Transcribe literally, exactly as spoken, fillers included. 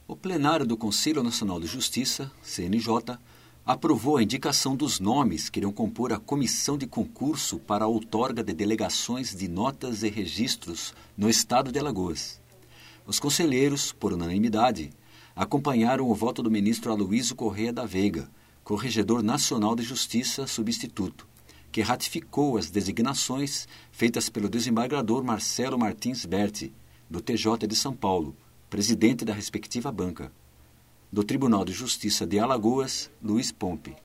O plenário do Conselho Nacional de Justiça, C N J, aprovou a indicação dos nomes que irão compor a comissão de concurso para a outorga de delegações de notas e registros no estado de Alagoas. Os conselheiros, por unanimidade, acompanharam o voto do ministro Aloísio Corrêa da Veiga, Corregedor Nacional de Justiça substituto, que ratificou as designações feitas pelo desembargador Marcelo Martins Berti, do T J de São Paulo, presidente da respectiva banca. Do Tribunal de Justiça de Alagoas, Luiz Pompe.